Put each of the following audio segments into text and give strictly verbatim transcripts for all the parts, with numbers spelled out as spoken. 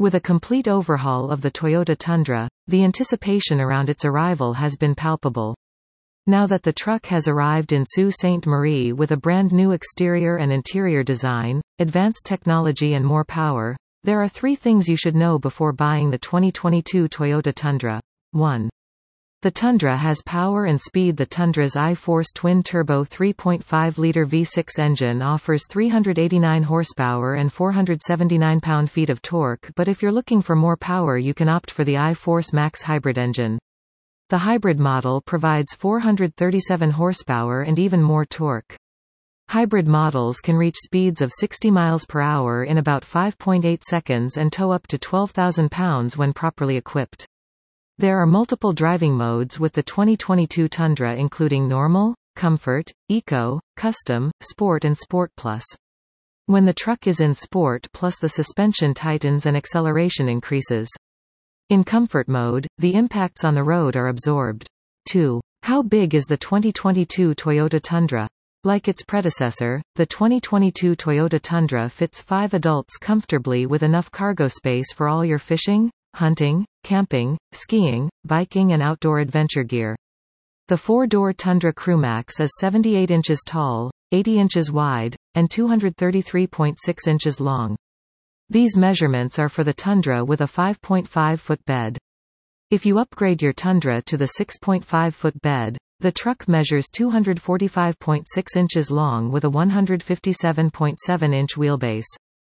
With a complete overhaul of the Toyota Tundra, the anticipation around its arrival has been palpable. Now that the truck has arrived in Sault Ste. Marie with a brand new exterior and interior design, advanced technology and more power, there are three things you should know before buying the twenty twenty-two Toyota Tundra. one. The Tundra has power and speed. The Tundra's i-Force twin-turbo three point five liter V six engine offers three hundred eighty-nine horsepower and four hundred seventy-nine pound-feet of torque, but if you're looking for more power you can opt for the i-Force Max hybrid engine. The hybrid model provides four hundred thirty-seven horsepower and even more torque. Hybrid models can reach speeds of sixty miles per hour in about five point eight seconds and tow up to twelve thousand pounds when properly equipped. There are multiple driving modes with the twenty twenty-two Tundra, including Normal, Comfort, Eco, Custom, Sport and Sport Plus. When the truck is in Sport Plus, the suspension tightens and acceleration increases. In Comfort mode, the impacts on the road are absorbed. two. How big is the twenty twenty-two Toyota Tundra? Like its predecessor, the twenty twenty-two Toyota Tundra fits five adults comfortably with enough cargo space for all your fishing, hunting, camping, skiing, biking and outdoor adventure gear. The four-door Tundra Crewmax is seventy-eight inches tall, eighty inches wide, and two hundred thirty-three point six inches long. These measurements are for the Tundra with a five point five foot bed. If you upgrade your Tundra to the six point five foot bed, the truck measures two hundred forty-five point six inches long with a one hundred fifty-seven point seven inch wheelbase.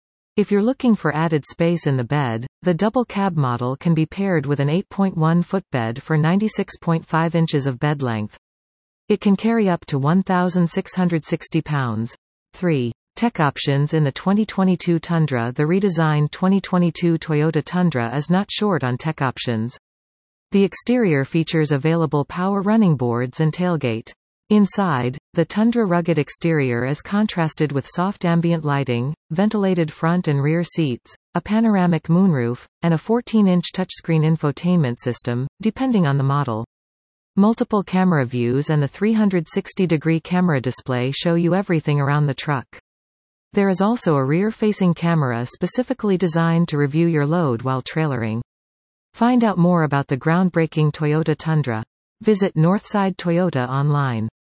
If you're looking for added space in the bed, the double cab model can be paired with an eight point one foot bed for ninety-six point five inches of bed length. It can carry up to one thousand six hundred sixty pounds. three. Tech options in the twenty twenty-two Tundra. The redesigned twenty twenty-two Toyota Tundra is not short on tech options. The exterior features available power running boards and tailgate. Inside, the Tundra rugged exterior is contrasted with soft ambient lighting, ventilated front and rear seats, a panoramic moonroof, and a fourteen inch touchscreen infotainment system, depending on the model. Multiple camera views and the three hundred sixty degree camera display show you everything around the truck. There is also a rear-facing camera specifically designed to review your load while trailering. Find out more about the groundbreaking Toyota Tundra. Visit Northside Toyota online.